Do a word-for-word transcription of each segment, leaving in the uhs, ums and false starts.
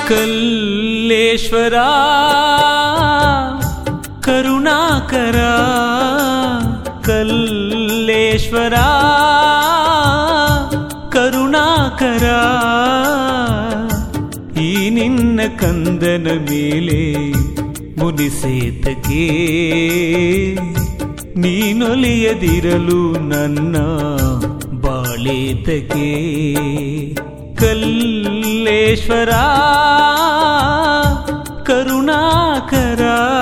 ಕಲ್ಲೇಶ್ವರ ಕರುಣಾಕರ ಕಲ್ಲೇಶ್ವರ ಕರುಣಾಕರ ಈ ನಿನ್ನ ಕಂದನ ಮೇಲೆ ಮುನಿಸೇತಕ್ಕೆ ನೀನೊಲಿಯದಿರಲು ನನ್ನ ಬಾಳೇತಕ್ಕೆ ಕಲ್ಲೇಶ್ವರ ಕರುಣಾಕರ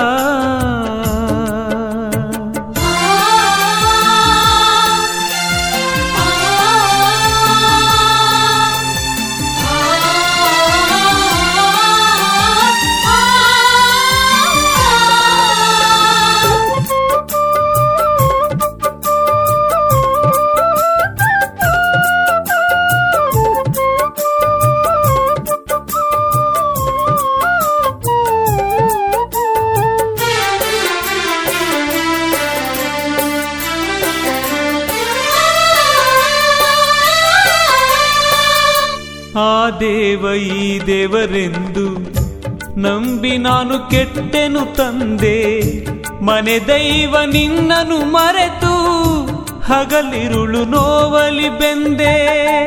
ಆ ದೇವ ಈ ದೇವರೆಂದು ನಂಬಿ ನಾನು ಕೆಟ್ಟೆನು ತಂದೆ, ಮನೆ ದೈವ ನಿನ್ನನು ಮರೆತು ಹಗಲಿರುಳು ನೋವಲಿ ಬೆಂದೆ.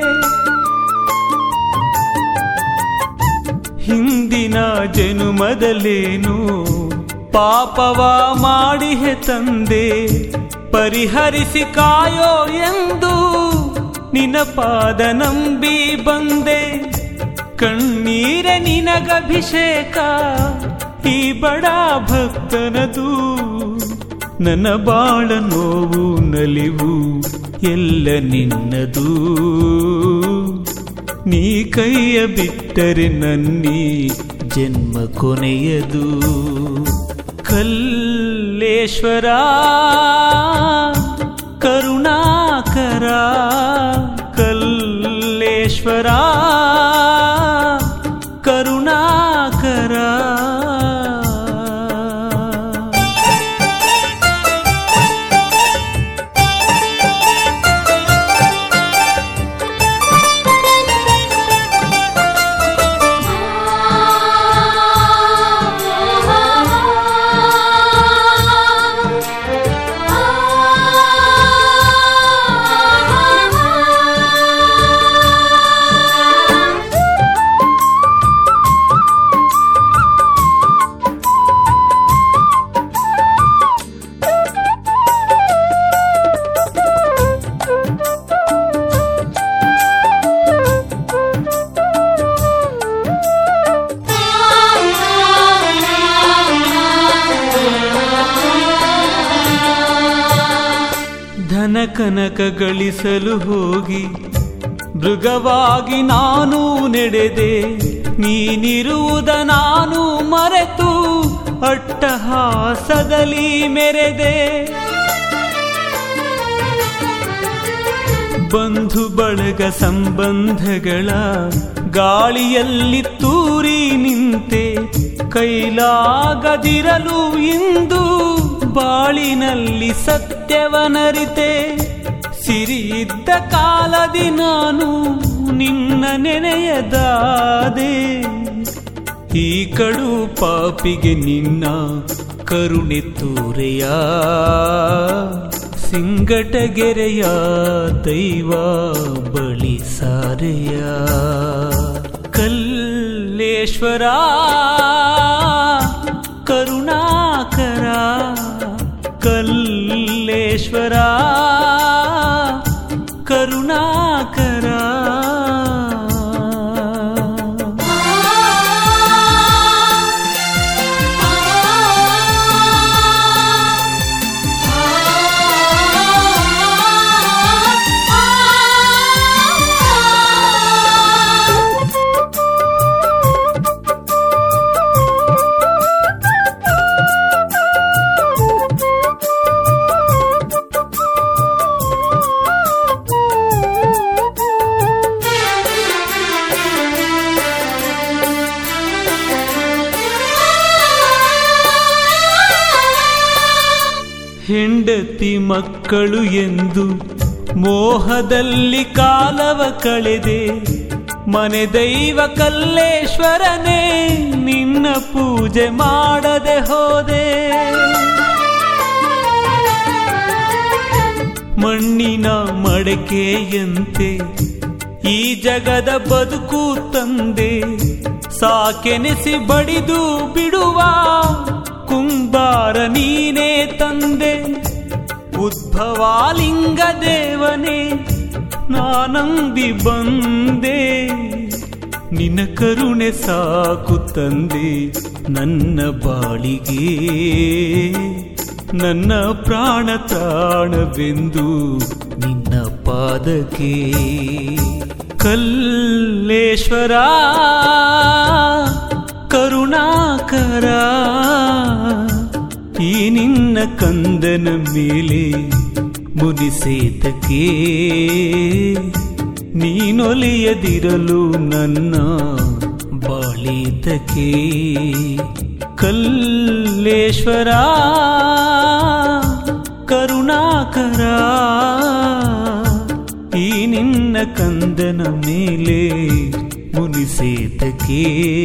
ಹಿಂದಿನ ಜನುಮದಲೇನು ಪಾಪವ ಮಾಡಿಹೆ ತಂದೆ, ಪರಿಹರಿಸಿ ಕಾಯೋ ಎಂದು ನಿನ ಪಾದ ನಂಬಿ ಬಂದೆ. ಕಣ್ಣೀರ ನಿನಗಭಿಷೇಕ ಈ ಬಡ ಭಕ್ತನದು, ನನ್ನ ಬಾಳ ನೋವು ನಲಿವು ಎಲ್ಲ ನಿನ್ನದು. ನೀ ಕೈಯ ಬಿಟ್ಟರೆ ನನ್ನಿ ಜನ್ಮ ಕೊನೆಯದು. ಕಲ್ಲೇಶ್ವರ ಕರುಣಾಕರ ಕಲ್ಲೇಶ್ವರ ಕರುಣಾಕರ. ಧನ ಕನಕ ಗಳಿಸಲು ಹೋಗಿ ಮೃಗವಾಗಿ ನಾನು ನಡೆದೆ, ನೀನಿರುವುದ ನಾನು ಮರೆತು ಅಟ್ಟಹಾಸದಲ್ಲಿ ಮೆರೆದೆ. ಬಂಧು ಬಳಗ ಸಂಬಂಧಗಳ ಗಾಳಿಯಲ್ಲಿ ತೂರಿ ನಿಂತೆ, ಕೈಲಾಗದಿರಲು ಇಂದು ಬಾಳಿನಲ್ಲಿ ಸತ್ಯವನರಿತೆ. ಸಿರಿಯಿದ್ದ ಕಾಲದಿ ನಾನು ನಿನ್ನ ನೆನೆಯದಾದೆ, ಈ ಕಡು ಪಾಪಿಗೆ ನಿನ್ನ ಕರುಣೆ ತೂರೆಯ. ಸಿಂಗಟಗೆರೆಯ ದೈವ ಬಳಿ ಸಾರೆಯ. ಕಲ್ಲೇಶ್ವರ ಕರುಣಾಕರ ಕಲ್ಲೇಶ್ವರ ಕರುಣಾಕರ. ಹೆಂಡತಿ ಮಕ್ಕಳು ಎಂದು ಮೋಹದಲ್ಲಿ ಕಾಲವ ಕಳೆದೆ, ಮನೆ ದೈವ ಕಲ್ಲೇಶ್ವರನೇ ನಿನ್ನ ಪೂಜೆ ಮಾಡದೆ ಹೋದೆ. ಮಣ್ಣಿನ ಮಡಕೆಯಂತೆ ಈ ಜಗದ ಬದುಕು ತಂದೆ, ಸಾಕೆನಿಸಿ ಬಡಿದು ಬಿಡುವ ಕುಂಬಾರ ನೀನೇ ತಂದೆ. ಉದ್ಭವಾಲಿಂಗ ದೇವನೇ ನಾನಂಬಿ ಬಂದೆ, ನಿನ್ನ ಕರುಣೆ ಸಾಕು ತಂದೆ ನನ್ನ ಬಾಳಿಗೆ. ನನ್ನ ಪ್ರಾಣ ತಾಣವೆಂದು ನಿನ್ನ ಪಾದಕ್ಕೆ. ಕಲ್ಲೇಶ್ವರ ಕರುಣಾಕರ, ಈ ನಿನ್ನ ಕಂದನ ಮೇಲೆ ಮುನಿಸೇತಕ್ಕೆ. ನೀನೊಲಿಯದಿರಲು ನನ್ನ ಬಾಳಿತಕ್ಕೆ. ಕಲ್ಲೇಶ್ವರ ಕರುಣಾಕರ, ಈ ನಿನ್ನ ಕಂದನ ಮೇಲೆ ಮುನಿಸೇತಕ್ಕೆ.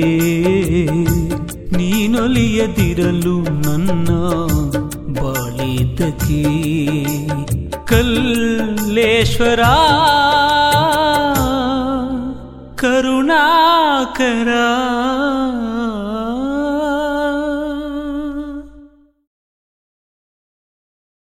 ನೀನೊಲಿಯದಿರಲು ನನ್ನ ಬಾಳಿತಕ್ಕೆ. ಕಲ್ಲೇಶ್ವರ ಕರುಣಾಕರ.